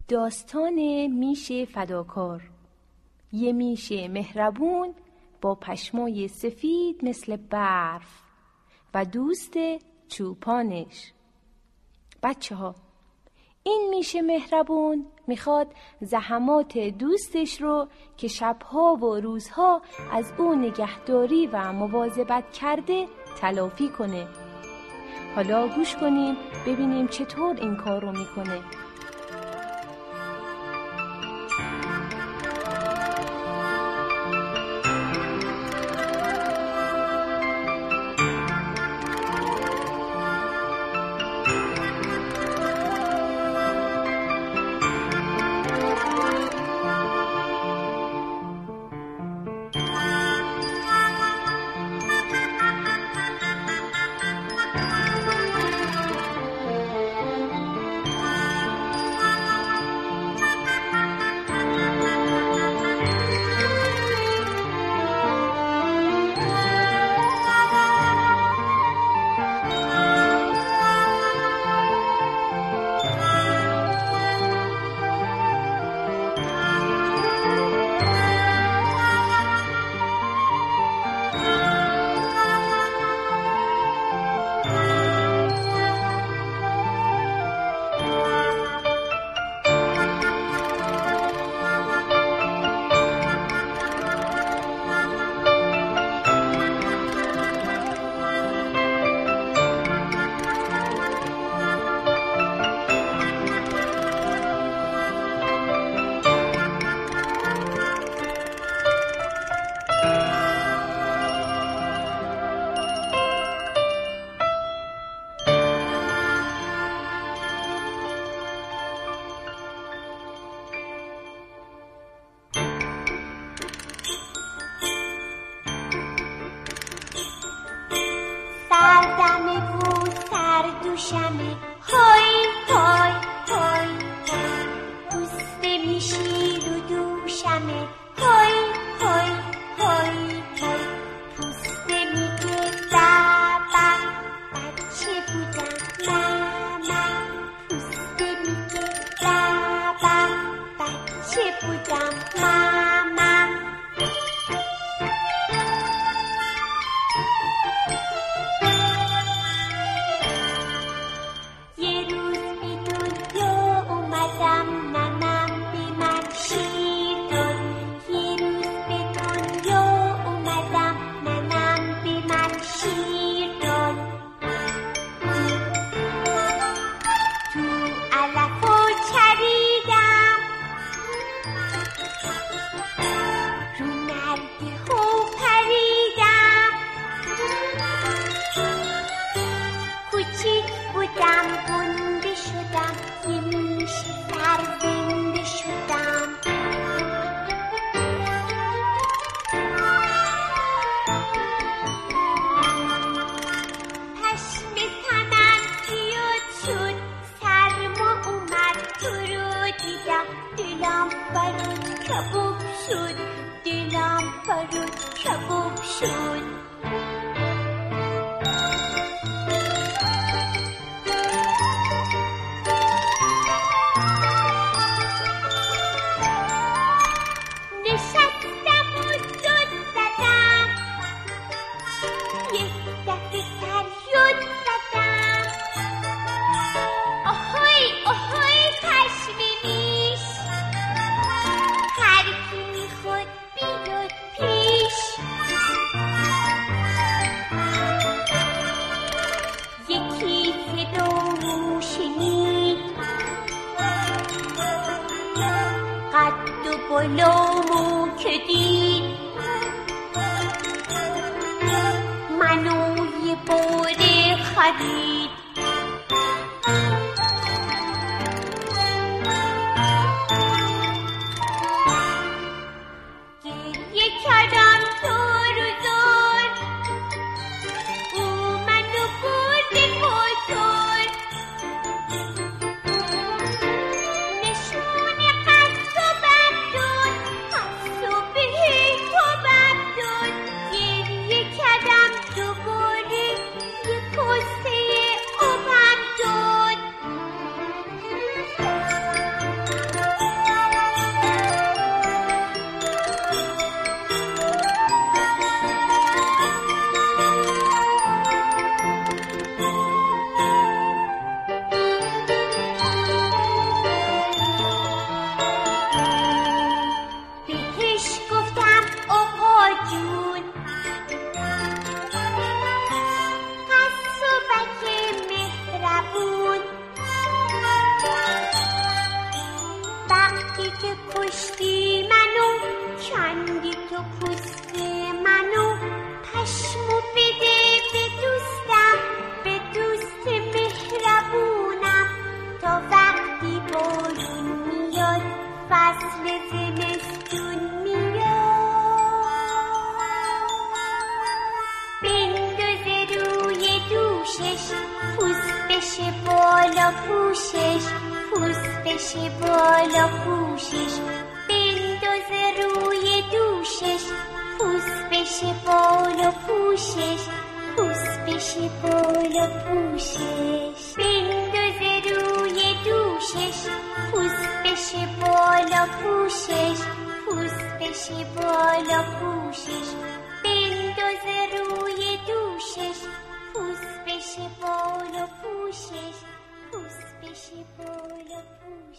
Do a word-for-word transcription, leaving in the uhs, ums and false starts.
داستان میش فداکار. یه میش مهربون با پشمای سفید مثل برف و دوست چوپانش. بچه ها، این میش مهربون میخواد زحمات دوستش رو که شبها و روزها از او نگهداری و مواظبت کرده تلافی کنه. حالا گوش کنیم ببینیم چطور این کار رو میکنه. دوشمه های های های های پوست میشی رو دوشمه های های های های پوست میگه بابا بچه بودم ماما پوست میگه بابا بچه بودم ماما بلومو که دید منو یه باره خرید گریه کردم زور و زور او منو برده بزرگ نشون قصد و بردون قصد و بهی و بردون گریه کردم دوباره یه پسته که کشتی منو، کندی تو پوست منو، پشمو بده به دوستم، به دوست مهربونم، تا وقتی بارون میاد فصل زمستون میاد. بندازه روی دوشش، پوست بشه بالا پوشش، پوست بشه بالا پوشش. بندازه روی دوشش، پوست بشه بالا پوشش، پوست بشه بالا پوشش. بندازه روی دوشش، پوست بشه بالا پوشش، پوست بشه بالا پوشش. بندازه روی دوشش، پوست بشه بالا پوشش، پوست بشه بالا پوشش.